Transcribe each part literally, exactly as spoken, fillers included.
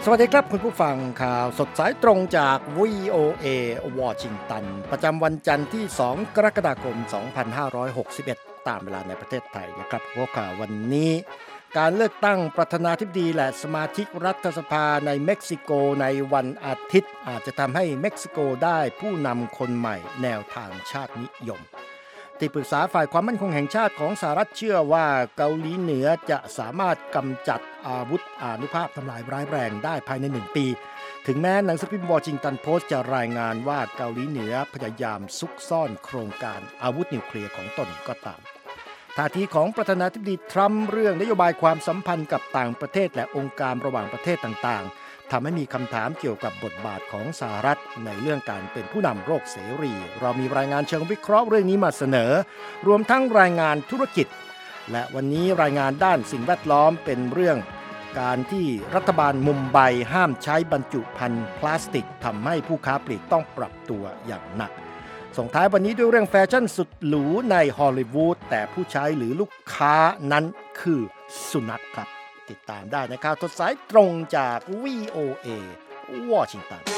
สวัสดีครับคุณผู้ฟังข่าวสดสายตรงจาก วี โอ เอ วอชิงตันประจำวันจันทร์ที่สองกรกฎาคมสองพันห้าร้อยหกสิบเอ็ดตามเวลาในประเทศไทยนะครับหัวข่าววันนี้การเลือกตั้งประธานาธิบดีและสมาชิกรัฐสภาในเม็กซิโกในวันอาทิตย์อาจจะทำให้เม็กซิโกได้ผู้นำคนใหม่แนวทางชาตินิยมที่ปรึกษาฝ่ายความมั่นคงแห่งชาติของสหรัฐเชื่อว่าเกาหลีเหนือจะสามารถกำจัดอาวุธอานุภาพทำลายร้ายแรงได้ภายในหนึ่งปีถึงแม้หนังสือพิมพ์วอชิงตันโพสต์จะรายงานว่าเกาหลีเหนือพยายามซุกซ่อนโครงการอาวุธนิวเคลียร์ของตนก็ตามท่าทีของประธานาธิบดีทรัมป์เรื่องนโยบายความสัมพันธ์กับต่างประเทศและองค์การระหว่างประเทศต่างๆทำให้มีคำถามเกี่ยวกับบทบาทของสหรัฐในเรื่องการเป็นผู้นำโลกเสรีเรามีรายงานเชิงวิเคราะห์เรื่องนี้มาเสนอรวมทั้งรายงานธุรกิจและวันนี้รายงานด้านสิ่งแวดล้อมเป็นเรื่องการที่รัฐบาลมุมไบห้ามใช้บรรจุภัณฑ์พลาสติกทำให้ผู้ค้าปลีกต้องปรับตัวอย่างหนักส่งท้ายวันนี้ด้วยเรื่องแฟชั่นสุดหรูในฮอลลีวูดแต่ผู้ใช้หรือลูกค้านั้นคือสุนัขครับติดตามได้ในข่าวสดสายตรงจาก วี โอ เอ วอชิงตัน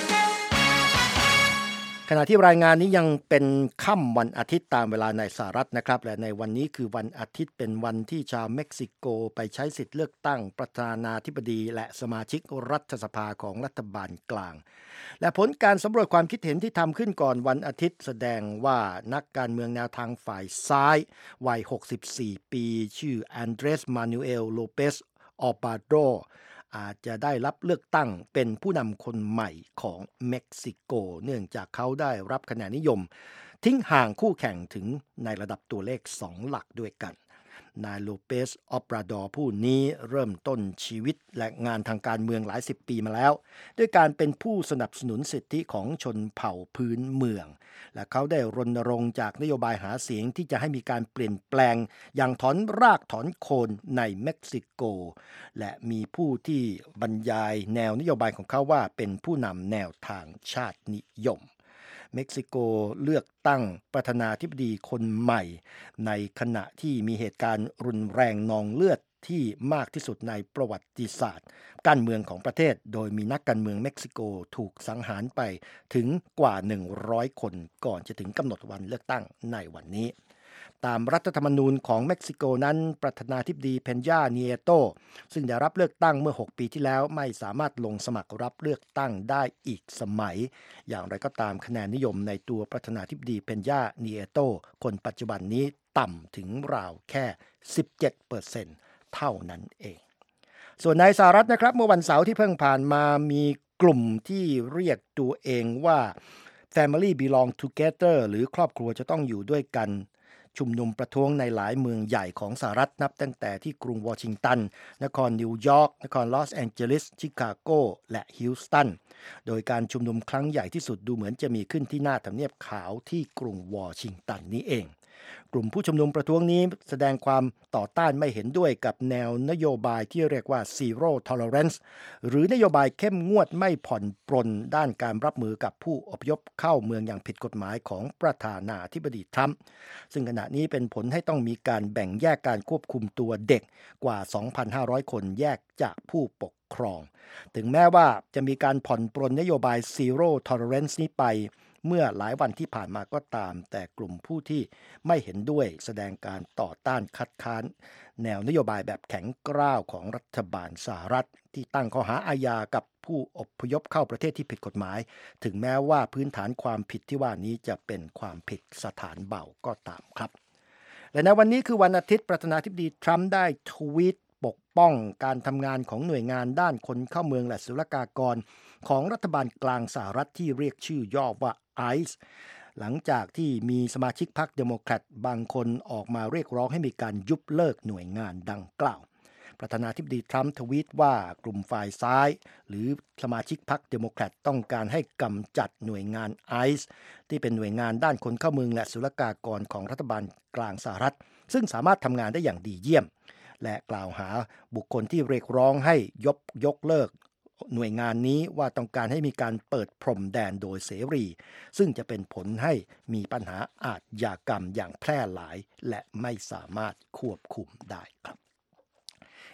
ขณะที่รายงานนี้ยังเป็นค่ำวันอาทิตย์ตามเวลาในสหรัฐนะครับและในวันนี้คือวันอาทิตย์เป็นวันที่ชาวเม็กซิโกไปใช้สิทธิ์เลือกตั้งประธานาธิบดีและสมาชิกรัฐสภาของรัฐบาลกลางและผลการสำรวจความคิดเห็นที่ทำขึ้นก่อนวันอาทิตย์แสดงว่านักการเมืองแนวทางฝ่ายซ้ายวัยหกสิบสี่ปีชื่อแอนเดรสมานูเอลโลเปสออบาโดอาจจะได้รับเลือกตั้งเป็นผู้นำคนใหม่ของเม็กซิโกเนื่องจากเขาได้รับคะแนนนิยมทิ้งห่างคู่แข่งถึงในระดับตัวเลขสองหลักด้วยกันนายโลเปสออบราดอร์ผู้นี้เริ่มต้นชีวิตและงานทางการเมืองหลายสิบปีมาแล้วด้วยการเป็นผู้สนับสนุนสิทธิของชนเผ่าพื้นเมืองและเขาได้รณรงค์จากนโยบายหาเสียงที่จะให้มีการเปลี่ยนแปลงอย่างถอนรากถอนโคนในเม็กซิโกและมีผู้ที่บรรยายแนวนโยบายของเขาว่าเป็นผู้นำแนวทางชาตินิยมเม็กซิโกเลือกตั้งประธานาธิบดีคนใหม่ในขณะที่มีเหตุการณ์รุนแรงนองเลือดที่มากที่สุดในประวัติศาสตร์การเมืองของประเทศโดยมีนักการเมืองเม็กซิโกถูกสังหารไปถึงกว่าหนึ่งร้อยคนก่อนจะถึงกำหนดวันเลือกตั้งในวันนี้ตามรัฐธรรมนูญของเม็กซิโกนั้นประธานาธิบดีเพนญาเนียโตซึ่งได้รับเลือกตั้งเมื่อหกปีที่แล้วไม่สามารถลงสมัครรับเลือกตั้งได้อีกสมัยอย่างไรก็ตามคะแนนนิยมในตัวประธานาธิบดีเพนญาเนียโตคนปัจจุบันนี้ต่ำถึงราวแค่ สิบเจ็ดเปอร์เซ็นต์ เท่านั้นเองส่วนในสหรัฐนะครับเมื่อวันเสาร์ที่เพิ่งผ่านมามีกลุ่มที่เรียกตัวเองว่า Family Belong Together หรือครอบครัวจะต้องอยู่ด้วยกันชุมนุมประท้วงในหลายเมืองใหญ่ของสหรัฐนับตั้งแต่ที่กรุงวอชิงตันนครนิวยอร์กนครลอสแองเจลิสชิคาโกและฮิลสตันโดยการชุมนุมครั้งใหญ่ที่สุดดูเหมือนจะมีขึ้นที่หน้าทำเนียบขาวที่กรุงวอชิงตันนี้เองกลุ่มผู้ชุมนุมประท้วงนี้แสดงความต่อต้านไม่เห็นด้วยกับแนวนโยบายที่เรียกว่า Zero Tolerance หรือนโยบายเข้มงวดไม่ผ่อนปรนด้านการรับมือกับผู้อพยพเข้าเมืองอย่างผิดกฎหมายของประธานาธิบดีทรัมป์ซึ่งขณะนี้เป็นผลให้ต้องมีการแบ่งแยกการควบคุมตัวเด็กกว่า สองพันห้าร้อย คนแยกจากผู้ปกครองถึงแม้ว่าจะมีการผ่อนปรนนโยบาย Zero Tolerance นี้ไปเมื่อหลายวันที่ผ่านมาก็ตามแต่กลุ่มผู้ที่ไม่เห็นด้วยแสดงการต่อต้านคัดค้านแนวนโยบายแบบแข็งกร้าวของรัฐบาลสหรัฐที่ตั้งข้อหาอาญากับผู้อพยพเข้าประเทศที่ผิดกฎหมายถึงแม้ว่าพื้นฐานความผิดที่ว่านี้จะเป็นความผิดสถานเบาก็ตามครับและในวันนี้คือวันอาทิตย์ประธานาธิบดีทรัมป์ได้ทวีตปกป้องการทำงานของหน่วยงานด้านคนเข้าเมืองและศุลกากรของรัฐบาลกลางสหรัฐที่เรียกชื่อย่อว่า ไอ ซี อี หลังจากที่มีสมาชิกพรรคเดโมแครตบางคนออกมาเรียกร้องให้มีการยุบเลิกหน่วยงานดังกล่าวประธานาธิบดีทรัมป์ทวีตว่ากลุ่มฝ่ายซ้ายหรือสมาชิกพรรคเดโมแครตต้องการให้กำจัดหน่วยงาน ไอ ซี อี ที่เป็นหน่วยงานด้านคนเข้าเมืองและศุลกากรของรัฐบาลกลางสหรัฐซึ่งสามารถทำงานได้อย่างดีเยี่ยมและกล่าวหาบุคคลที่เรียกร้องให้ยกยกเลิกหน่วยงานนี้ว่าต้องการให้มีการเปิดพรมแดนโดยเสรีซึ่งจะเป็นผลให้มีปัญหาอาชญากรรมอย่างแพร่หลายและไม่สามารถควบคุมได้ครับ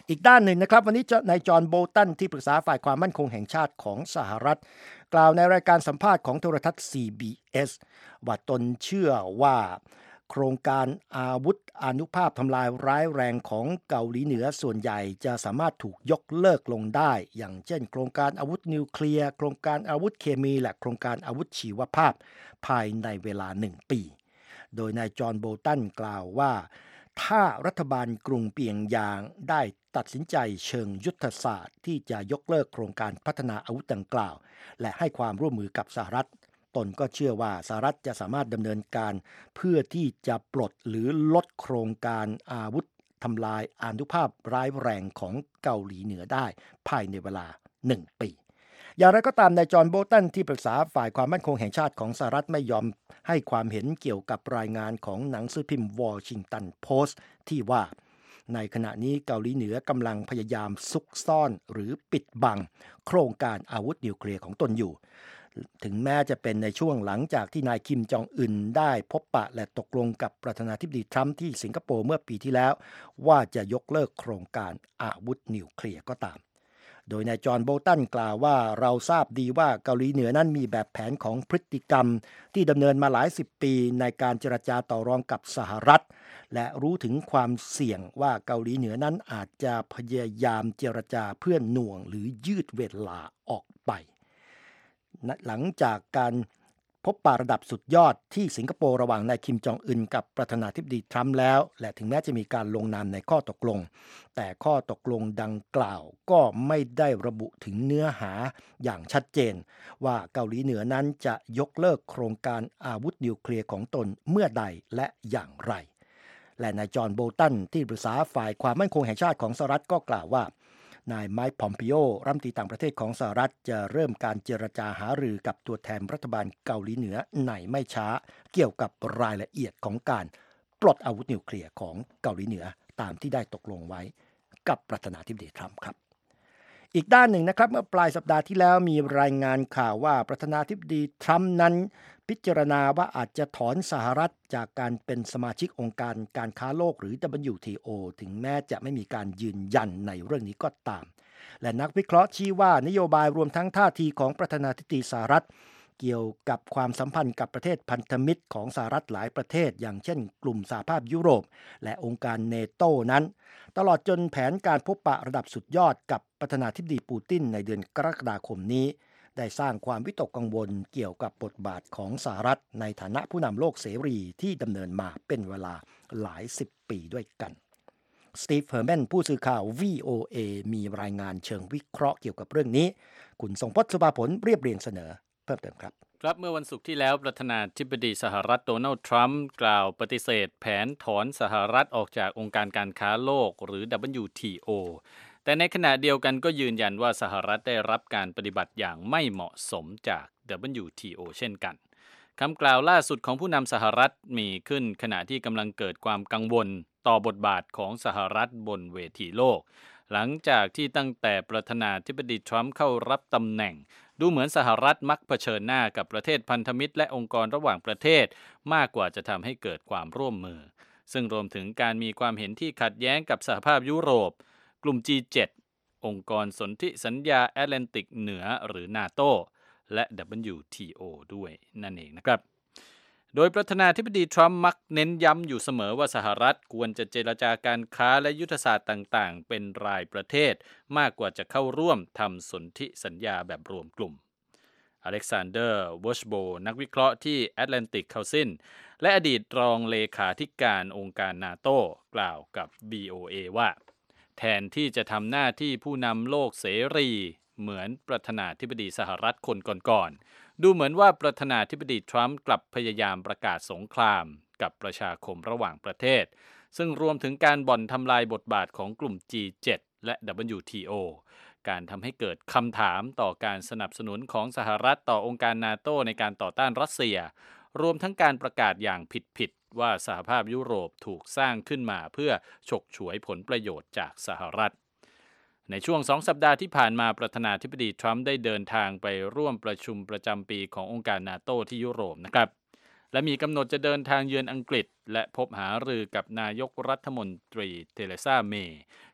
อีกด้านหนึ่งนะครับวันนี้นายจอห์นโบลตันที่ปรึกษาฝ่ายความมั่นคงแห่งชาติของสหรัฐกล่าวในรายการสัมภาษณ์ของโทรทัศน์ ซี บี เอส ว่าตนเชื่อว่าโครงการอาวุธอานุภาพทำลายร้ายแรงของเกาหลีเหนือส่วนใหญ่จะสามารถถูกยกเลิกลงได้อย่างเช่นโครงการอาวุธนิวเคลียร์โครงการอาวุธเคมีและโครงการอาวุธชีวภาพภายในเวลาหนึ่งปีโดยนายจอห์นโบลตันกล่าวว่าถ้ารัฐบาลกรุงเปียงยางได้ตัดสินใจเชิงยุทธศาสตร์ที่จะยกเลิกโครงการพัฒนาอาวุธดังกล่าวและให้ความร่วมมือกับสหรัฐตนก็เชื่อว่าสหรัฐจะสามารถดำเนินการเพื่อที่จะปลดหรือลดโครงการอาวุธทำลายอานุภาพร้ายแรงของเกาหลีเหนือได้ภายในเวลาหนึ่งปีอย่างไรก็ตามนายจอห์นโบลตันที่ปรึกษาฝ่ายความมั่นคงแห่งชาติของสหรัฐไม่ยอมให้ความเห็นเกี่ยวกับรายงานของหนังสือพิมพ์วอชิงตันโพสต์ที่ว่าในขณะนี้เกาหลีเหนือกำลังพยายามซุกซ่อนหรือปิดบังโครงการอาวุธนิวเคลียร์ของตนอยู่ถึงแม้จะเป็นในช่วงหลังจากที่นายคิมจองอึนได้พบปะและตกลงกับประธานาธิบดีทรัมป์ที่สิงคโปร์เมื่อปีที่แล้วว่าจะยกเลิกโครงการอาวุธนิวเคลียร์ก็ตามโดยนายจอห์นโบลตันกล่าวว่าเราทราบดีว่าเกาหลีเหนือนั้นมีแบบแผนของพฤติกรรมที่ดำเนินมาหลายสิบปีในการเจรจาต่อรองกับสหรัฐและรู้ถึงความเสี่ยงว่าเกาหลีเหนือนั้นอาจจะพยายามเจรจาเพื่อหน่วงหรือยืดเวลาออกไปหลังจากการพบปะระดับสุดยอดที่สิงคโปร์ระหว่างนายคิมจองอึนกับประธานาธิบดีทรัมป์แล้วและถึงแม้จะมีการลงนามในข้อตกลงแต่ข้อตกลงดังกล่าวก็ไม่ได้ระบุถึงเนื้อหาอย่างชัดเจนว่าเกาหลีเหนือนั้นจะยกเลิกโครงการอาวุธนิวเคลียร์ของตนเมื่อใดและอย่างไรและนายจอห์นโบลตันที่ปรึกษาฝ่ายความมั่นคงแห่งชาติของสหรัฐก็กล่าวว่านายไมค์ พอมปิโอ รัฐมนตรีต่างประเทศของสหรัฐจะเริ่มการเจรจาหารือกับตัวแทนรัฐบาลเกาหลีเหนือในไม่ช้าเกี่ยวกับรายละเอียดของการปลดอาวุธนิวเคลียร์ของเกาหลีเหนือตามที่ได้ตกลงไว้กับประธานาธิบดีทรัมป์ครับอีกด้านหนึ่งนะครับเมื่อปลายสัปดาห์ที่แล้วมีรายงานข่าวว่าประธานาธิบดีทรัมป์นั้นพิจารณาว่าอาจจะถอนสหรัฐจากการเป็นสมาชิกองค์การการค้าโลกหรือ ดับเบิลยู ที โอ ถึงแม้จะไม่มีการยืนยันในเรื่องนี้ก็ตามและนักวิเคราะห์ชี้ว่านโยบายรวมทั้งท่าทีของประธานาธิบดีสหรัฐเกี่ยวกับความสัมพันธ์กับประเทศพันธมิตรของสหรัฐหลายประเทศอย่างเช่นกลุ่มสหภาพยุโรปและองค์การเนโตนั้นตลอดจนแผนการพบปะระดับสุดยอดกับประธานาธิบดีปูตินในเดือนกรกฎาคมนี้ได้สร้างความวิตกกังวลเกี่ยวกับบทบาทของสหรัฐในฐานะผู้นำโลกเสรีที่ดำเนินมาเป็นเวลาหลายสิบปีด้วยกันสตีฟ เฮอร์แมนผู้สื่อข่าว วี โอ เอ มีรายงานเชิงวิเคราะห์เกี่ยวกับเรื่องนี้คุณทรงพจน์ สุภาผลเรียบเรียงเสนอเพิ่มเติมครับครับเมื่อวันศุกร์ที่แล้วประธานาธิบดีสหรัฐโดนัลด์ทรัมป์กล่าวปฏิเสธแผนถอนสหรัฐออกจากองค์การการค้าโลกหรือ ดับเบิลยู ที โอ แต่ในขณะเดียวกันก็ยืนยันว่าสหรัฐได้รับการปฏิบัติอย่างไม่เหมาะสมจาก ดับเบิลยู ที โอ เช่นกันคำกล่าวล่าสุดของผู้นำสหรัฐมีขึ้นขณะที่กำลังเกิดความกังวลต่อบทบาทของสหรัฐบนเวทีโลกหลังจากที่ตั้งแต่ประธานาธิบดีทรัมป์เข้ารับตำแหน่งดูเหมือนสหรัฐมักเผชิญหน้ากับประเทศพันธมิตรและองค์กรระหว่างประเทศมากกว่าจะทำให้เกิดความร่วมมือซึ่งรวมถึงการมีความเห็นที่ขัดแย้งกับสหภาพยุโรปกลุ่ม จี เจ็ด องค์กรสนธิสัญญาแอตแลนติกเหนือหรือ นาโต และ ดับเบิลยู ที โอ ด้วยนั่นเองนะครับโดยประธานาธิบดีทรัมป์มักเน้นย้ำอยู่เสมอว่าสหรัฐควรจะเจรจาการค้าและยุทธศาสตร์ต่างๆเป็นรายประเทศมากกว่าจะเข้าร่วมทำสนธิสัญญาแบบรวมกลุ่มอเล็กซานเดอร์ วอชโบนักวิเคราะห์ที่ Atlantic Council และอดีตรองเลขาธิการองค์การนาโต้กล่าวกับ วี โอ เอ ว่าแทนที่จะทำหน้าที่ผู้นำโลกเสรีเหมือนประธานาธิบดีสหรัฐคนก่อนๆดูเหมือนว่าประธานาธิบดีทรัมป์กลับพยายามประกาศสงครามกับประชาคมระหว่างประเทศซึ่งรวมถึงการบ่อนทำลายบทบาทของกลุ่ม จี เจ็ด และ ดับเบิลยู ที โอ การทำให้เกิดคำถามต่อการสนับสนุนของสหรัฐต่อองค์การนาโต้ในการต่อต้านรัสเซียรวมทั้งการประกาศอย่างผิดๆว่าสหภาพยุโรปถูกสร้างขึ้นมาเพื่อฉกฉวยผลประโยชน์จากสหรัฐในช่วงสองสัปดาห์ที่ผ่านมาประธานาธิบดีทรัมป์ได้เดินทางไปร่วมประชุมประจำปีขององค์การนาโต้ที่ยุโรปนะครับและมีกำหนดจะเดินทางเยือนอังกฤษและพบหารือกับนายกรัฐมนตรีเทเรซาเมย์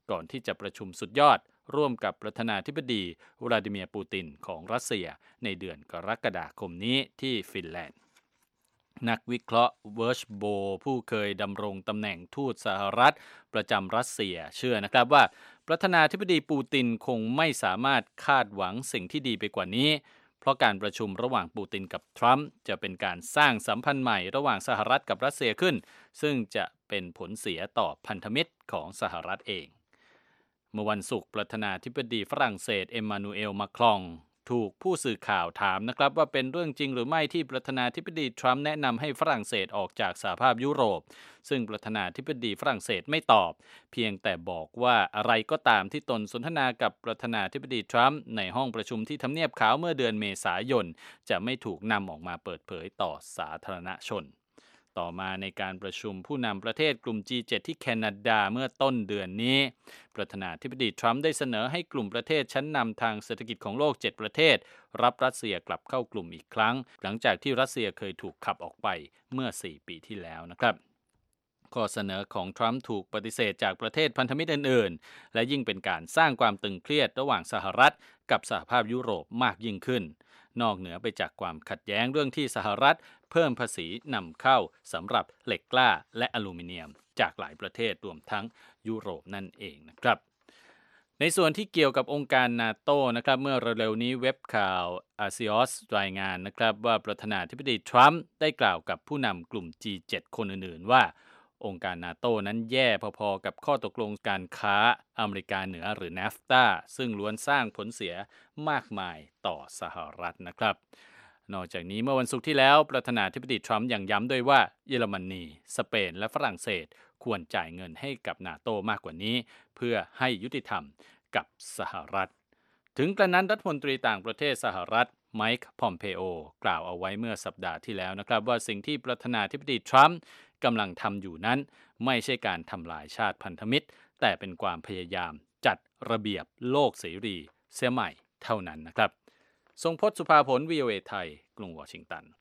ก่อนที่จะประชุมสุดยอดร่วมกับประธานาธิบดีวลาดิเมียร์ปูตินของรัสเซียในเดือนกรกฎาคมนี้ที่ฟินแลนด์นักวิเคราะห์เวิร์ชโบผู้เคยดำรงตำแหน่งทูตสหรัฐประจำรัสเซียเชื่อนะครับว่าประธานาธิบดีปูตินคงไม่สามารถคาดหวังสิ่งที่ดีไปกว่านี้เพราะการประชุมระหว่างปูตินกับทรัมป์จะเป็นการสร้างสัมพันธ์ใหม่ระหว่างสหรัฐกับรัสเซียขึ้นซึ่งจะเป็นผลเสียต่อพันธมิตรของสหรัฐเองเมื่อวันศุกร์ประธานาธิบดีฝรั่งเศสเอ็มมานูเอลมาครองถูกผู้สื่อข่าวถามนะครับว่าเป็นเรื่องจริงหรือไม่ที่ประธานาธิบดีทรัมป์แนะนำให้ฝรั่งเศสออกจากสหภาพยุโรปซึ่งประธานาธิบดีฝรั่งเศสไม่ตอบเพียงแต่บอกว่าอะไรก็ตามที่ตนสนทนากับประธานาธิบดีทรัมป์ในห้องประชุมที่ทำเนียบขาวเมื่อเดือนเมษายนจะไม่ถูกนำออกมาเปิดเผยต่อสาธารณชนต่อมาในการประชุมผู้นำประเทศกลุ่ม จี เจ็ด ที่แคนาดาเมื่อต้นเดือนนี้ประธานาธิบดีทรัมป์ได้เสนอให้กลุ่มประเทศชั้นนำทางเศรษฐกิจของโลกเจ็ดประเทศรับรัสเซียกลับเข้ากลุ่มอีกครั้งหลังจากที่รัสเซียเคยถูกขับออกไปเมื่อสี่ปีที่แล้วนะครับข้อเสนอของทรัมป์ถูกปฏิเสธจากประเทศพันธมิตรอื่นๆและยิ่งเป็นการสร้างความตึงเครียดระหว่างสหรัฐกับสหภาพยุโรปมากยิ่งขึ้นนอกเหนือไปจากความขัดแย้งเรื่องที่สหรัฐเพิ่มภาษีนำเข้าสำหรับเหล็กกล้าและอลูมิเนียมจากหลายประเทศรวมทั้งยุโรปนั่นเองนะครับในส่วนที่เกี่ยวกับองค์การนาโต้นะครับเมื่อเร็วๆนี้เว็บข่าว Axios รายงานนะครับว่าประธานาธิบดีทรัมป์ได้กล่าวกับผู้นำกลุ่ม จี เจ็ด คนอื่นๆว่าองค์การนาโต้นั้นแย่พอๆกับข้อตกลงการค้าอเมริกาเหนือหรือ เนฟต้า ซึ่งล้วนสร้างผลเสียมากมายต่อสหรัฐนะครับนอกจากนี้เมื่อวันศุกร์ที่แล้วประธานาธิบดีทรัมป์ยังย้ำด้วยว่าเยอรมนีสเปนและฝรั่งเศสควรจ่ายเงินให้กับนาโต้มากกว่านี้เพื่อให้ยุติธรรมกับสหรัฐถึงกระนั้นรัฐมนตรีต่างประเทศสหรัฐไมค์พอมเพโอกล่าวเอาไว้เมื่อสัปดาห์ที่แล้วนะครับว่าสิ่งที่ประธานาธิบดีทรัมป์กำลังทำอยู่นั้นไม่ใช่การทำลายชาติพันธมิตรแต่เป็นความพยายามจัดระเบียบโลกเสรีเสียใหม่เท่านั้นนะครับทรงพจน์สุภาผล วี โอ เอ ไทยกรุงวอชิงตัน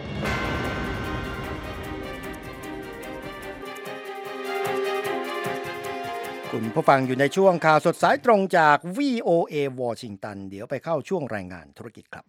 คุณผู้ฟังอยู่ในช่วงข่าวสดสายตรงจาก วี โอ เอ วอชิงตันเดี๋ยวไปเข้าช่วงรายงานธุรกิจครับ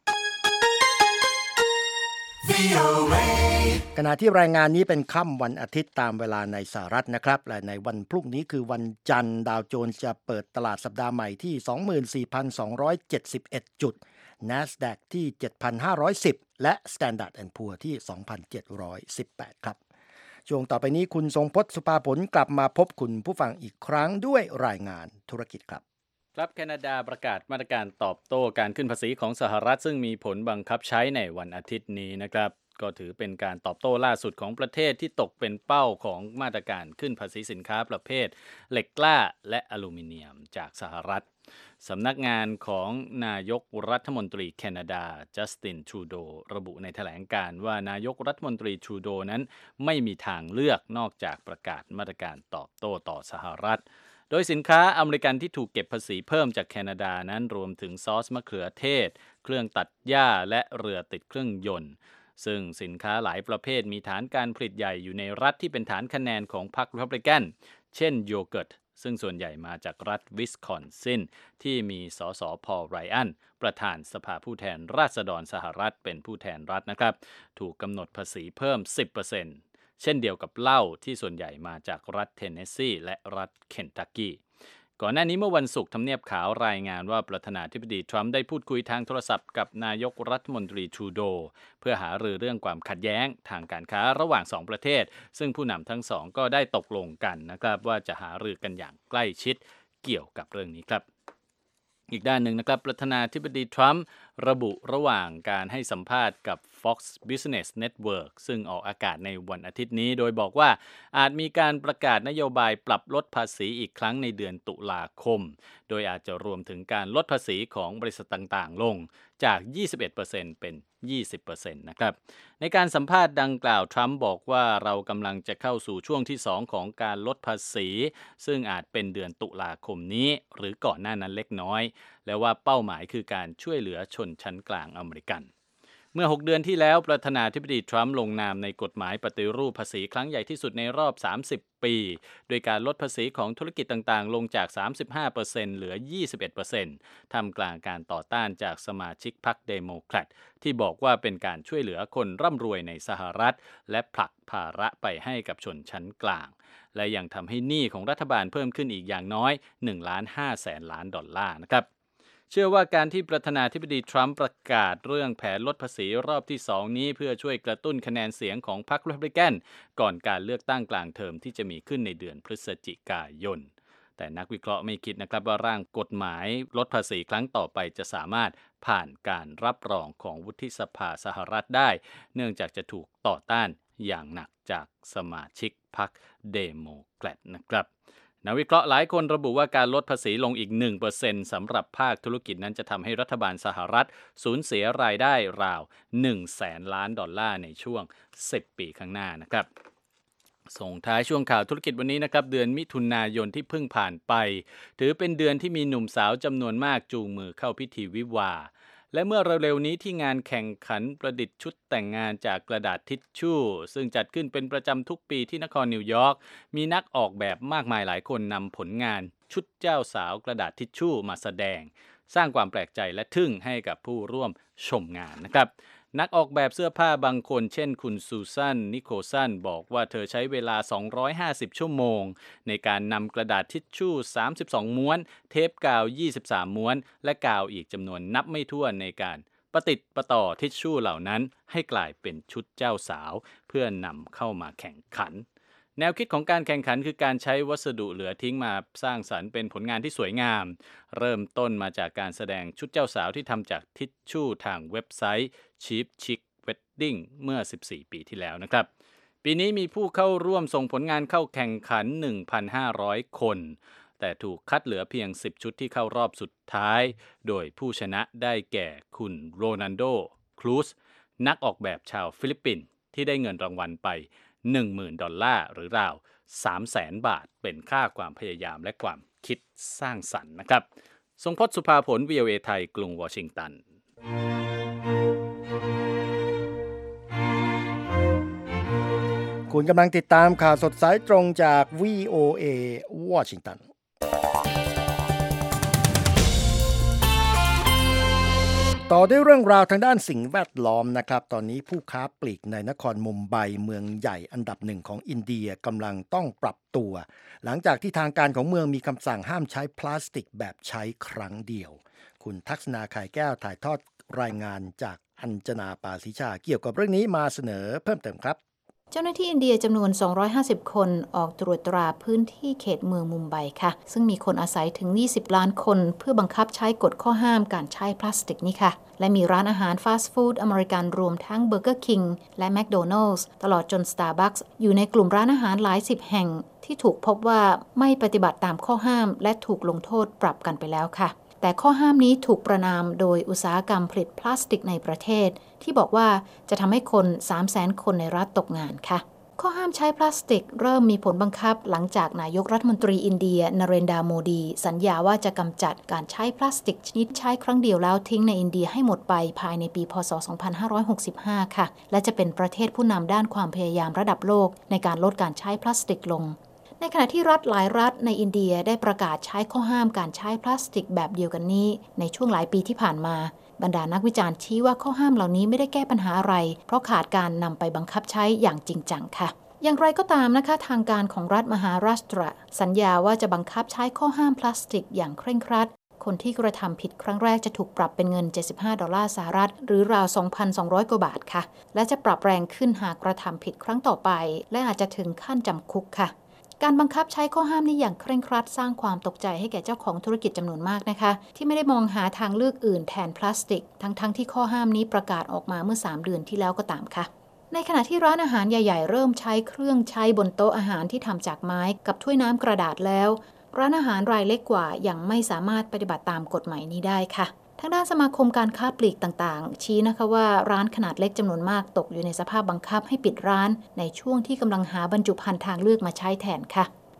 ขณะที่รายงานนี้เป็นค่ำวันอาทิตย์ตามเวลาในสหรัฐนะครับและในวันพรุ่งนี้คือวันจันทร์ดาวโจนส์จะเปิดตลาดสัปดาห์ใหม่ที่ สองหมื่นสี่พันสองร้อยเจ็ดสิบเอ็ด จุด NASDAQ ที่ เจ็ดพันห้าร้อยสิบ และ Standard แอนด์ Poor's ที่ สองพันเจ็ดร้อยสิบแปด ครับช่วงต่อไปนี้คุณทรงพจน์สุภาผลกลับมาพบคุณผู้ฟังอีกครั้งด้วยรายงานธุรกิจครับครับแคนาดาประกาศมาตรการตอบโต้การขึ้นภาษีของสหรัฐซึ่งมีผลบังคับใช้ในวันอาทิตย์นี้นะครับก็ถือเป็นการตอบโต้ล่าสุดของประเทศที่ตกเป็นเป้าของมาตรการขึ้นภาษีสินค้าประเภทเหล็กกล้าและอลูมิเนียมจากสหรัฐสำนักงานของนายกรัฐมนตรีแคนาดาจัสตินทรูโดระบุในแถลงการณ์ว่านายกรัฐมนตรีทรูโดนั้นไม่มีทางเลือกนอกจากประกาศมาตรการตอบโต้ต่อสหรัฐโดยสินค้าอเมริกันที่ถูกเก็บภาษีเพิ่มจากแคนาดานั้นรวมถึงซอสมะเขือเทศเครื่องตัดหญ้าและเรือติดเครื่องยนต์ซึ่งสินค้าหลายประเภทมีฐานการผลิตใหญ่อยู่ในรัฐที่เป็นฐานคะแนนของพรรครีพับลิกันเช่นโยเกิร์ตซึ่งส่วนใหญ่มาจากรัฐวิสคอนซินที่มีสสพอลไรอันประธานสภาผู้แทนราษฎรสหรัฐเป็นผู้แทนรัฐนะครับถูกกำหนดภาษีเพิ่ม สิบเปอร์เซ็นต์ เช่นเดียวกับเหล้าที่ส่วนใหญ่มาจากรัฐเทนเนสซีและรัฐเคนทักกี้ก่อนหน้านี้เมื่อวันศุกร์ทำเนียบขาวรายงานว่าประธานาธิบดีทรัมป์ได้พูดคุยทางโทรศัพท์กับนายกรัฐมนตรีทรูโดเพื่อหารือเรื่องความขัดแย้งทางการค้าระหว่างสองประเทศซึ่งผู้นำทั้งสองก็ได้ตกลงกันนะครับว่าจะหารือกันอย่างใกล้ชิดเกี่ยวกับเรื่องนี้ครับอีกด้านหนึ่งนะครับประธานาธิบดีทรัมป์ระบุระหว่างการให้สัมภาษณ์กับ Fox Business Network ซึ่งออกอากาศในวันอาทิตย์นี้โดยบอกว่าอาจมีการประกาศนโยบายปรับลดภาษีอีกครั้งในเดือนตุลาคมโดยอาจจะรวมถึงการลดภาษีของบริษัทต่างๆลงจาก ยี่สิบเอ็ดเปอร์เซ็นต์ เป็น ยี่สิบเปอร์เซ็นต์ นะครับในการสัมภาษณ์ดังกล่าวทรัมป์บอกว่าเรากำลังจะเข้าสู่ช่วงที่สองของการลดภาษีซึ่งอาจเป็นเดือนตุลาคมนี้หรือก่อนหน้านั้นเล็กน้อยและว่าเป้าหมายคือการช่วยเหลือชนชั้นกลางอเมริกันเมื่อหกเดือนที่แล้วประธานาธิบดีทรัมป์ลงนามในกฎหมายปฏิรูปภาษีครั้งใหญ่ที่สุดในรอบสามสิบปีโดยการลดภาษีของธุรกิจต่างๆลงจาก สามสิบห้าเปอร์เซ็นต์ เหลือ ยี่สิบเอ็ดเปอร์เซ็นต์ ท่ามกลางการต่อต้านจากสมาชิกพรรคเดโมแครตที่บอกว่าเป็นการช่วยเหลือคนร่ำรวยในสหรัฐและผลักภาระไปให้กับชนชั้นกลางและยังทำให้หนี้ของรัฐบาลเพิ่มขึ้นอีกอย่างน้อย หนึ่งล้านห้าแสนล้านดอลลาร์นะครับเชื่อว่าการที่ประธานาธิบดีทรัมป์ประกาศเรื่องแผนลดภาษีรอบที่สองนี้เพื่อช่วยกระตุ้นคะแนนเสียงของพรรครีพับลิกันก่อนการเลือกตั้งกลางเทอมที่จะมีขึ้นในเดือนพฤศจิกายนแต่นักวิเคราะห์ไม่คิดนะครับว่าร่างกฎหมายลดภาษีครั้งต่อไปจะสามารถผ่านการรับรองของวุฒิสภาสหรัฐได้เนื่องจากจะถูกต่อต้านอย่างหนักจากสมาชิกพรรคเดโมแครตนะครับนักวิเคราะห์หลายคนระบุว่าการลดภาษีลงอีก หนึ่งเปอร์เซ็นต์ สำหรับภาคธุรกิจนั้นจะทำให้รัฐบาลสหรัฐสูญเสียรายได้ราว หนึ่งแสนล้านดอลลาร์ในช่วงสิบปีข้างหน้านะครับส่งท้ายช่วงข่าวธุรกิจวันนี้นะครับเดือนมิถุนายนที่เพิ่งผ่านไปถือเป็นเดือนที่มีหนุ่มสาวจำนวนมากจูงมือเข้าพิธีวิวาห์และเมื่อเร็วๆนี้ที่งานแข่งขันประดิษฐ์ชุดแต่งงานจากกระดาษทิชชู่ซึ่งจัดขึ้นเป็นประจำทุกปีที่นครนิวยอร์กมีนักออกแบบมากมายหลายคนนำผลงานชุดเจ้าสาวกระดาษทิชชู่มาแสดงสร้างความแปลกใจและทึ่งให้กับผู้ร่วมชมงานนะครับนักออกแบบเสื้อผ้าบางคนเช่นคุณซูซานนิโคลสันบอกว่าเธอใช้เวลาสองร้อยห้าสิบชั่วโมงในการนำกระดาษทิชชู่สามสิบสองม้วนเทปกาวยี่สิบสามม้วนและกาวอีกจำนวนนับไม่ถ้วนในการประติดประต่อทิชชู่เหล่านั้นให้กลายเป็นชุดเจ้าสาวเพื่อนำเข้ามาแข่งขันแนวคิดของการแข่งขันคือการใช้วัสดุเหลือทิ้งมาสร้างสรรค์เป็นผลงานที่สวยงามเริ่มต้นมาจากการแสดงชุดเจ้าสาวที่ทำจากทิชชู่ทางเว็บไซต์ Cheap Chic Wedding เมื่อสิบสี่ปีที่แล้วนะครับปีนี้มีผู้เข้าร่วมส่งผลงานเข้าแข่งขัน หนึ่งพันห้าร้อย คนแต่ถูกคัดเหลือเพียงสิบชุดที่เข้ารอบสุดท้ายโดยผู้ชนะได้แก่คุณโรนัลโด ครูซนักออกแบบชาวฟิลิปปินส์ที่ได้เงินรางวัลไปหนึ่งหมื่น ดอลลาร์หรือราว สามแสน บาทเป็นค่าความพยายามและความคิดสร้างสรรค์นะครับทรงพจน์สุภาผล วี โอ เอ ไทยกรุงวอชิงตันคุณกำลังติดตามข่าวสดสายตรงจาก วี โอ เอ วอชิงตันต่อด้วยเรื่องราวทางด้านสิ่งแวดล้อมนะครับตอนนี้ผู้ค้าปลีกในนครมุมไบเมืองใหญ่อันดับหนึ่งของอินเดียกำลังต้องปรับตัวหลังจากที่ทางการของเมืองมีคำสั่งห้ามใช้พลาสติกแบบใช้ครั้งเดียวคุณทักษณาไข่แก้วถ่ายทอดรายงานจากอัญจนาปาศิชาเกี่ยวกับเรื่องนี้มาเสนอเพิ่มเติมครับเจ้าหน้าที่อินเดียจำนวนสองร้อยห้าสิบคนออกตรวจตราพื้นที่เขตเมืองมุมไบค่ะซึ่งมีคนอาศัยถึงยี่สิบล้านคนเพื่อบังคับใช้กฎข้อห้ามการใช้พลาสติกนี้ค่ะและมีร้านอาหารฟาสต์ฟู้ดอเมริกันรวมทั้งเบอร์เกอร์คิงและแมคโดนัลด์ตลอดจน Starbucks อยู่ในกลุ่มร้านอาหารหลายสิบแห่งที่ถูกพบว่าไม่ปฏิบัติตามข้อห้ามและถูกลงโทษปรับกันไปแล้วค่ะแต่ข้อห้ามนี้ถูกประณามโดยอุตสาหกรรมผลิตพลาสติกในประเทศที่บอกว่าจะทำให้คน สามแสน คนในรัฐตกงานค่ะข้อห้ามใช้พลาสติกเริ่มมีผลบังคับหลังจากนายกรัฐมนตรีอินเดียนเรนดาโมดีสัญญาว่าจะกำจัดการใช้พลาสติกชนิดใช้ครั้งเดียวแล้วทิ้งในอินเดียให้หมดไปภายในปีพ.ศ. สองพันห้าร้อยหกสิบห้าค่ะและจะเป็นประเทศผู้นำด้านความพยายามระดับโลกในการลดการใช้พลาสติกลงในขณะที่รัฐหลายรัฐในอินเดียได้ประกาศใช้ข้อห้ามการใช้พลาสติกแบบเดียวกันนี้ในช่วงหลายปีที่ผ่านมาบรรดานักวิจารณ์ชี้ว่าข้อห้ามเหล่านี้ไม่ได้แก้ปัญหาอะไรเพราะขาดการนำไปบังคับใช้อย่างจริงจังค่ะอย่างไรก็ตามนะคะทางการของรัฐมหาราชตระสัญญาว่าจะบังคับใช้ข้อห้ามพลาสติกอย่างเคร่งครัดคนที่กระทำผิดครั้งแรกจะถูกปรับเป็นเงินเจ็ดสิบห้าดอลลาร์สหรัฐหรือราว สองพันสองร้อย กว่าบาทค่ะและจะปรับแรงขึ้นหากกระทำผิดครั้งต่อไปและอาจจะถึงขั้นจำคุกค่ะการบังคับใช้ข้อห้ามนี้อย่างเคร่งครัดสร้างความตกใจให้แก่เจ้าของธุรกิจจำนวนมากนะคะที่ไม่ได้มองหาทางเลือกอื่นแทนพลาสติกทั้งๆ ท, ที่ข้อห้ามนี้ประกาศออกมาเมื่อสามเดือนที่แล้วก็ตามค่ะในขณะที่ร้านอาหารใหญ่ๆเริ่มใช้เครื่องใช้บนโต๊ะอาหารที่ทำจากไม้กับถ้วยน้ำกระดาษแล้วร้านอาหารรายเล็กกว่ายังไม่สามารถปฏิบัติตามกฎหมายนี้ได้ค่ะทางด้านสมาคมการค้าปลีกต่างๆชี้นะคะว่าร้านขนาดเล็กจำนวนมากตกอยู่ในสภาพบังคับให้ปิดร้านในช่วงที่กำลังหาบรรจุภัณฑ์ทางเลือกมาใช้แทนค่ะ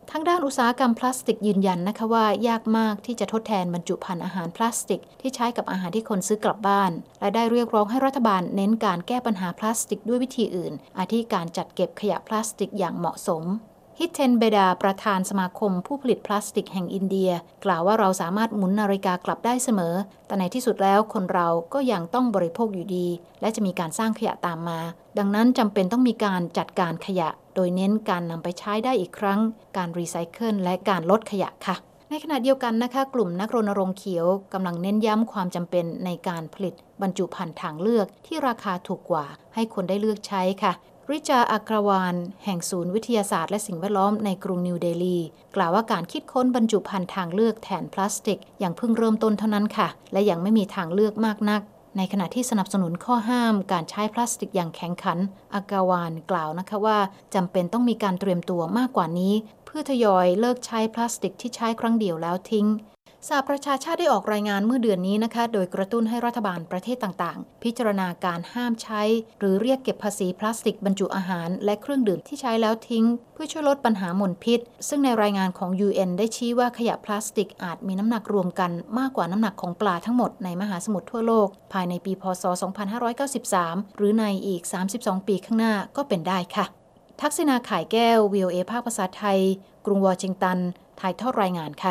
ทางด้านอุตสาหกรรมพลาสติกยืนยันนะคะว่ายากมากที่จะทดแทนบรรจุภัณฑ์อาหารพลาสติกที่ใช้กับอาหารที่คนซื้อกลับบ้านและได้เรียกร้องให้รัฐบาลเน้นการแก้ปัญหาพลาสติกด้วยวิธีอื่นอาทิการจัดเก็บขยะพลาสติกอย่างเหมาะสมฮิตเทนเบดาประธานสมาคมผู้ผลิตพลาสติกแห่งอินเดียกล่าวว่าเราสามารถหมุนนาฬิกากลับได้เสมอแต่ในที่สุดแล้วคนเราก็ยังต้องบริโภคอยู่ดีและจะมีการสร้างขยะตามมาดังนั้นจำเป็นต้องมีการจัดการขยะโดยเน้นการนำไปใช้ได้อีกครั้งการรีไซเคิลและการลดขยะค่ะในขณะเดียวกันนะคะกลุ่มนักรณรงค์เขียวกำลังเน้นย้ำความจำเป็นในการผลิตบรรจุภัณฑ์ทางเลือกที่ราคาถูกกว่าให้คนได้เลือกใช้ค่ะริจาอักรวานแห่งศูนย์วิทยาศาสตร์และสิ่งแวดล้อมในกรุงนิวเดลีกล่าวว่าการคิดค้นบรรจุภัณฑ์ทางเลือกแทนพลาสติกยังเพิ่งเริ่มต้นเท่านั้นค่ะและยังไม่มีทางเลือกมากนักในขณะที่สนับสนุนข้อห้ามการใช้พลาสติกอย่างแข็งขันอักรวานกล่าวนะคะว่าจำเป็นต้องมีการเตรียมตัวมากกว่านี้เพื่อทยอยเลิกใช้พลาสติกที่ใช้ครั้งเดียวแล้วทิ้งสหประชาชาติได้ออกรายงานเมื่อเดือนนี้นะคะโดยกระตุ้นให้รัฐบาลประเทศต่างๆพิจารณาการห้ามใช้หรือเรียกเก็บภาษีพลาสติกบรรจุอาหารและเครื่องดื่มที่ใช้แล้วทิ้งเพื่อช่วยลดปัญหามลพิษซึ่งในรายงานของ ยู เอ็น ได้ชี้ว่าขยะพลาสติกอาจมีน้ำหนักรวมกันมากกว่าน้ำหนักของปลาทั้งหมดในมหาสมุทรทั่วโลกภายในปีพ.ศ. สองพันห้าร้อยเก้าสิบสามหรือในอีกสามสิบสองปีข้างหน้าก็เป็นได้ค่ะทักษิณาข่ายแก้ว วี โอ เอ ภาคภาษาไทยกรุงวอชิงตันถ่ายทอดรายงานค่ะ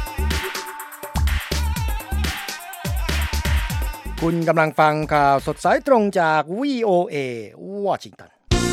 คุณกำลังฟังข่าวสดสายตรงจาก วี โอ เอ วอชิงตัน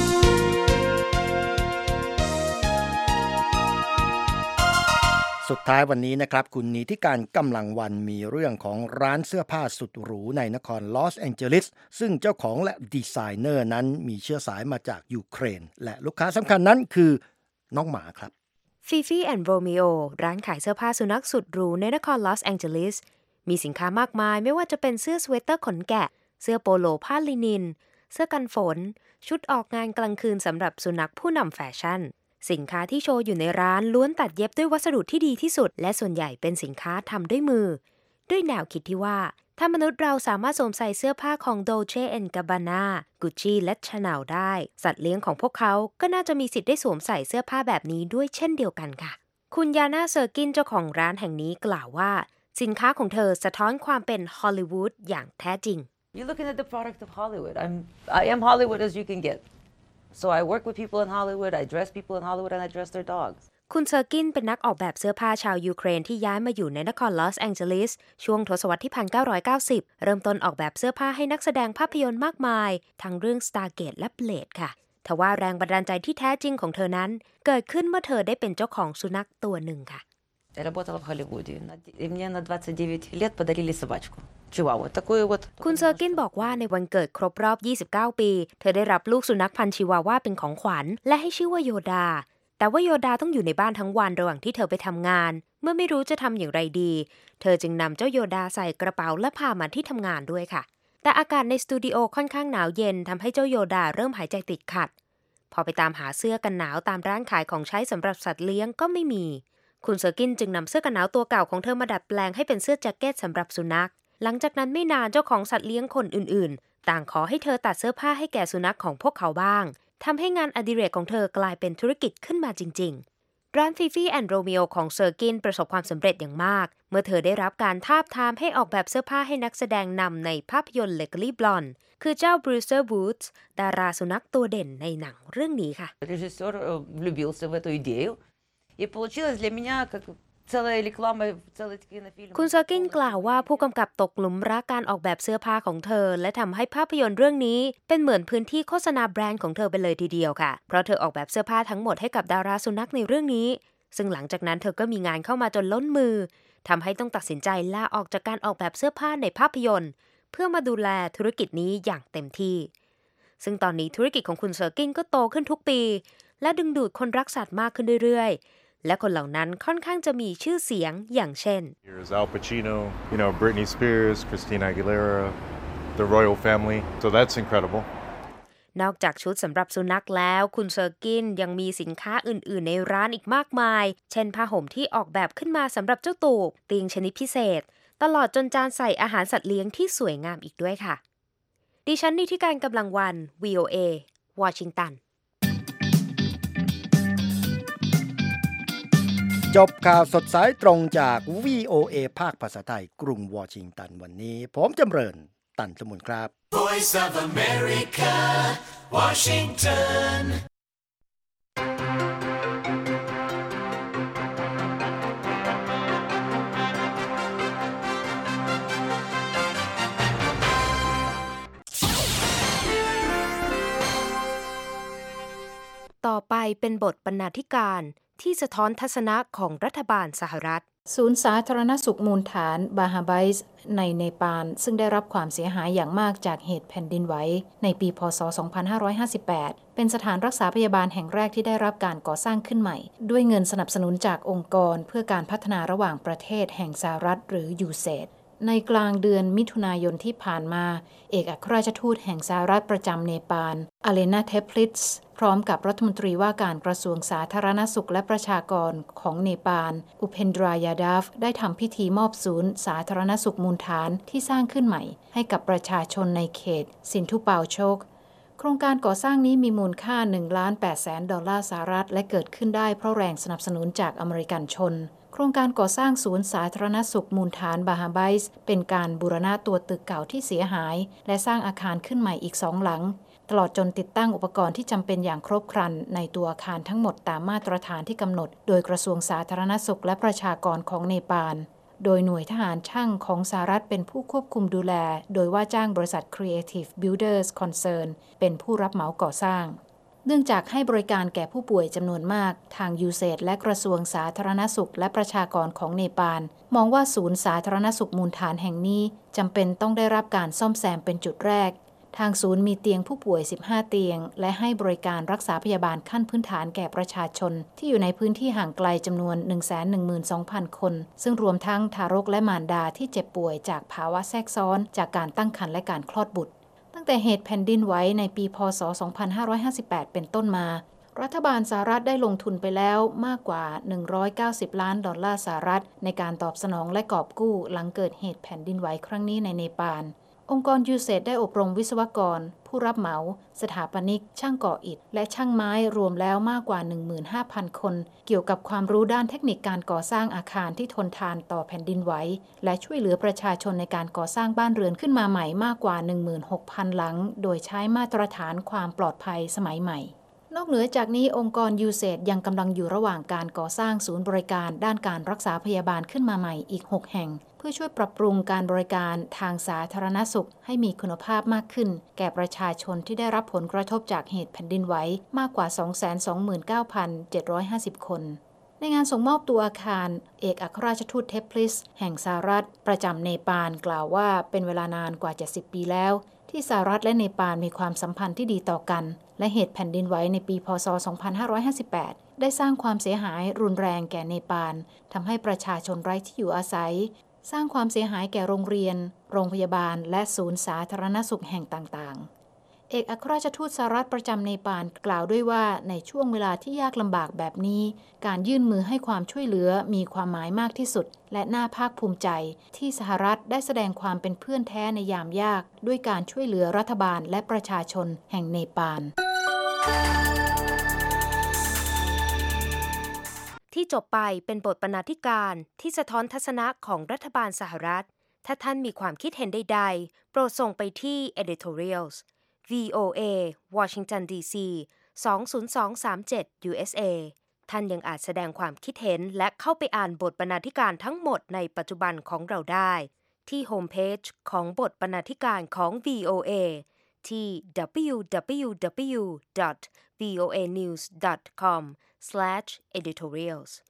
สุดท้ายวันนี้นะครับคุณนีที่การกำลังวันมีเรื่องของร้านเสื้อผ้าสุดหรูในนครลอสแองเจลิสซึ่งเจ้าของและดีไซเนอร์นั้นมีเชื้อสายมาจากยูเครนและลูกค้าสำคัญนั้นคือน้องหมาครับฟิฟี่แอนด์โรมิโอร้านขายเสื้อผ้าสุนัขสุดหรูในนครลอสแองเจลิสมีสินค้ามากมายไม่ว่าจะเป็นเสื้อสเวตเตอร์ขนแกะเสื้อโปโลผ้าลินินเสื้อกันฝนชุดออกงานกลางคืนสำหรับสุนัขผู้นำแฟชั่นสินค้าที่โชว์อยู่ในร้านล้วนตัดเย็บด้วยวัสดุที่ดีที่สุดและส่วนใหญ่เป็นสินค้าทำด้วยมือด้วยแนวคิดที่ว่าถ้ามนุษย์เราสามารถสวมใส่เสื้อผ้าของ Dolce แอนด์ Gabbana, Gucci และ Chanel ได้สัตว์เลี้ยงของพวกเขาก็น่าจะมีสิทธิ์ได้สวมใส่เสื้อผ้าแบบนี้ด้วยเช่นเดียวกันค่ะคุณยาน่าเซอร์กินเจ้าของร้านแห่งนี้กล่าวว่าสินค้าของเธอสะท้อนความเป็นฮอลลีวูดอย่างแท้จริง You're looking at the product of Hollywood. I'm I am Hollywood as you can get. So I work with people in Hollywood. I dress people in Hollywood and I dress their dogs. คุณเซอร์กินเป็นนักออกแบบเสื้อผ้าชาวยูเครนที่ย้ายมาอยู่ในนครลอสแองเจลิสช่วงทศวรรษที่หนึ่งพันเก้าร้อยเก้าสิบเริ่มต้นออกแบบเสื้อผ้าให้นักแสดงภาพยนตร์มากมายทั้งเรื่อง Stargate และ Blade ค่ะทว่าแรงบันดาลใจที่แท้จริงของเธอนั้นเกิดขึ้นเมื่อเธอได้เป็นเจ้าของสุนัขตัวหนึ่งค่ะ Я работала в Голливуде, и мне на двадцать девять лет подарили собачку. Чивауа. Такую вот. คุณเซอร์กินบอกว่าในวันเกิดครบรอบยี่สิบเก้าปีเธอได้รับลูกสุนัขพันธุ์ชิวาว่าเป็นของขวัญและให้ชื่อว่าโยดาแต่ว่าโยดาต้องอยู่ในบ้านทั้งวันระหว่างที่เธอไปทำงานเมื่อไม่รู้จะทำอย่างไรดีเธอจึงนำเจ้าโยดาใส่กระเป๋าและพามาที่ทำงานด้วยค่ะแต่อากาศในสตูดิโอค่อนข้างหนาวเย็นทำให้เจ้าโยดาเริ่มหายใจติดขัดพอไปตามหาเสื้อกันหนาวตามร้านขายของใช้สำหรับสัตว์เลี้ยงก็ไม่มีคุณเซอร์กินจึงนำเสื้อกันหนาวตัวเก่าของเธอมาดัดแปลงให้เป็นเสื้อแจ็คเก็ตสำหรับสุนัขหลังจากนั้นไม่นานเจ้าของสัตว์เลี้ยงคนอื่นๆต่างขอให้เธอตัดเสื้อผ้าให้แก่สุนัขของพวกเขาบ้างทำให้งานอดิเรกของเธอกลายเป็นธุรกิจขึ้นมาจริงๆร้านฟิฟี่แอนด์โรมิโอของเซอร์กินประสบความสำเร็จอย่างมากเมื่อเธอได้รับการทาบทามให้ออกแบบเสื้อผ้าให้นักแสดงนำในภาพยนตร์ Legally Blonde คือเจ้าบรูซเซอร์วูดส์ดาราสุนัขตัวเด่นในหนังเรื่องนี้ค่ะ Режиссер влюбился в эту идею, и получилось для меня как целая реклама, целый кинофильм. คุณเซอร์กินกล่าวว่าผู้กำกับตกหลุมรักการออกแบบเสื้อผ้าของเธอและทำให้ภาพยนตร์เรื่องนี้เป็นเหมือนพื้นที่โฆษณาแบรนด์ของเธอไปเลยทีเดียวค่ะเพราะเธอออกแบบเสื้อผ้าทั้งหมดให้กับดาราสุนัขในเรื่องนี้ซึ่งหลังจากนั้นเธอก็มีงานเข้ามาจนล้นมือทำให้ต้องตัดสินใจลาออกจากการออกแบบเสื้อผ้าในภาพยนตร์เพื่อมาดูแลธุรกิจนี้อย่างเต็มที่ซึ่งตอนนี้ธุรกิจของคุณเซอร์กินก็โตขึ้นทุกปีและดึงดูดคนรักสัตว์มากขึ้นเรื่อยๆและคนเหล่านั้นค่อนข้างจะมีชื่อเสียงอย่างเช่น Here's Al Pacino, you know, Britney Spears, Christina Aguilera, the royal family. So that's incredible. นอกจากชุดสำหรับสุนัขแล้วคุณเซอร์กินยังมีสินค้าอื่นๆในร้านอีกมากมายเช่นผ้าห่มที่ออกแบบขึ้นมาสำหรับเจ้าตูบเตียงชนิดพิเศษตลอดจนจานใส่อาหารสัตว์เลี้ยงที่สวยงามอีกด้วยค่ะดิฉันนิติการกำลังวัน วี โอ เอ วอชิงตันจบข่าวสดสายตรงจาก วี โอ เอ ภาคภาษาไทยกรุงวอชิงตันวันนี้ผมจำเริญตันสมุนครับ Voice of America Washington ต่อไปเป็นบทบรรณาธิการที่สะท้อนทัศนะของรัฐบาลสหรัฐศูนย์สาธารณสุขมูลฐานบาฮาไบส์ในเนปาลซึ่งได้รับความเสียหายอย่างมากจากเหตุแผ่นดินไหวในปีพ.ศ. สองพันห้าร้อยห้าสิบแปดเป็นสถานรักษาพยาบาลแห่งแรกที่ได้รับการก่อสร้างขึ้นใหม่ด้วยเงินสนับสนุนจากองค์กรเพื่อการพัฒนาระหว่างประเทศแห่งสหรัฐหรือ ยู เซด ในกลางเดือนมิถุนายนที่ผ่านมาเอกอัครราชทูตแห่งสหรัฐประจำเนปาลอเลนาเทปลิตส์พร้อมกับรัฐมนตรีว่าการกระทรวงสาธารณสุขและประชากรของเนปาลอุเพนดรายาดาฟได้ทำพิธีมอบศูนย์สาธารณสุขมูลฐานที่สร้างขึ้นใหม่ให้กับประชาชนในเขตสินธุปาวโชกโครงการก่อสร้างนี้มีมูลค่า หนึ่งล้านแปดแสน ดอลลาร์สหรัฐและเกิดขึ้นได้เพราะแรงสนับสนุนจากอเมริกันชนโครงการก่อสร้างศูนย์สาธารณสุขมูลฐานบาฮาไบส์เป็นการบูรณะตัวตึกเก่าที่เสียหายและสร้างอาคารขึ้นใหม่อีกสองหลังตลอดจนติดตั้งอุปกรณ์ที่จำเป็นอย่างครบครันในตัวอาคารทั้งหมดตามมาตรฐานที่กำหนดโดยกระทรวงสาธารณสุขและประชากรของเนปาลโดยหน่วยทหารช่างของสหรัฐเป็นผู้ควบคุมดูแลโดยว่าจ้างบริษัท Creative Builders Concern เป็นผู้รับเหมาก่อสร้างเนื่องจากให้บริการแก่ผู้ป่วยจำนวนมากทาง ยู เซด และกระทรวงสาธารณสุขและประชากรของเนปาลมองว่าศูนย์สาธารณสุขมูลฐานแห่งนี้จำเป็นต้องได้รับการซ่อมแซมเป็นจุดแรกทางศูนย์มีเตียงผู้ป่วยสิบห้าเตียงและให้บริการรักษาพยาบาลขั้นพื้นฐานแก่ประชาชนที่อยู่ในพื้นที่ห่างไกลจำนวน หนึ่งแสนหนึ่งหมื่นสองพัน คนซึ่งรวมทั้งทารกและมารดาที่เจ็บป่วยจากภาวะแทรกซ้อนจากการตั้งครรภ์และการคลอดบุตรตั้งแต่เหตุแผ่นดินไหวในปีพ.ศ. สองพันห้าร้อยห้าสิบแปดเป็นต้นมารัฐบาลสหรัฐได้ลงทุนไปแล้วมากกว่าหนึ่งร้อยเก้าสิบล้านดอลลาร์สหรัฐในการตอบสนองและกอบกู้หลังเกิดเหตุแผ่นดินไหวครั้งนี้ในเนปาลองค์กร ยู เซด ได้อบรมวิศวกรผู้รับเหมาสถาปนิกช่างก่ออิฐและช่างไม้รวมแล้วมากกว่า หนึ่งหมื่นห้าพัน คนเกี่ยวกับความรู้ด้านเทคนิคการก่อสร้างอาคารที่ทนทานต่อแผ่นดินไหวและช่วยเหลือประชาชนในการก่อสร้างบ้านเรือนขึ้นมาใหม่มากกว่า หนึ่งหมื่นหกพัน หลังโดยใช้มาตรฐานความปลอดภัยสมัยใหม่นอกเหนือจากนี้องค์กร ยู เซด ยังกำลังอยู่ระหว่างการก่อสร้างศูนย์บริการด้านการรักษาพยาบาลขึ้นมาใหม่อีกหกแห่งเพื่อช่วยปรับปรุงการบริการทางสาธารณสุขให้มีคุณภาพมากขึ้นแก่ประชาชนที่ได้รับผลกระทบจากเหตุแผ่นดินไหวมากกว่า สองแสนสองหมื่นเก้าพันเจ็ดร้อยห้าสิบ คนในงานส่งมอบตัวอาคารเอกอัครราชทูตเทปลิสแห่งสหรัฐประจำเนปาลกล่าวว่าเป็นเวลานานกว่าเจ็ดสิบปีแล้วที่สหรัฐและเนปาลมีความสัมพันธ์ที่ดีต่อกันและเหตุแผ่นดินไหวในปีพ.ศ. สองพันห้าร้อยห้าสิบแปดได้สร้างความเสียหายรุนแรงแก่เนปาลทำให้ประชาชนไร้ที่อยู่อาศัยสร้างความเสียหายแก่โรงเรียนโรงพยาบาลและศูนย์สาธารณสุขแห่งต่างๆเอกอัครราชทูตสหรัฐประจำเนปาลกล่าวด้วยว่าในช่วงเวลาที่ยากลำบากแบบนี้การยื่นมือให้ความช่วยเหลือมีความหมายมากที่สุดและน่าภาคภูมิใจที่สหรัฐได้แสดงความเป็นเพื่อนแท้ในยามยากด้วยการช่วยเหลือรัฐบาลและประชาชนแห่งเนปาลที่จบไปเป็นบทบรรณาธิการที่สะท้อนทัศนะของรัฐบาลสหรัฐถ้าท่านมีความคิดเห็นใดๆโปรดส่งไปที่ editorials วี โอ เอ Washington ดี ซี สอง ศูนย์ สอง สาม เจ็ด ยู เอส เอ ท่านยังอาจแสดงความคิดเห็นและเข้าไปอ่านบทบรรณาธิการทั้งหมดในปัจจุบันของเราได้ที่โฮมเพจของบทบรรณาธิการของ วี โอ เอ ที่ ดับเบิลยู ดับเบิลยู ดับเบิลยู ดอท วี โอ เอ นิวส์ ดอท คอม สแลช editorials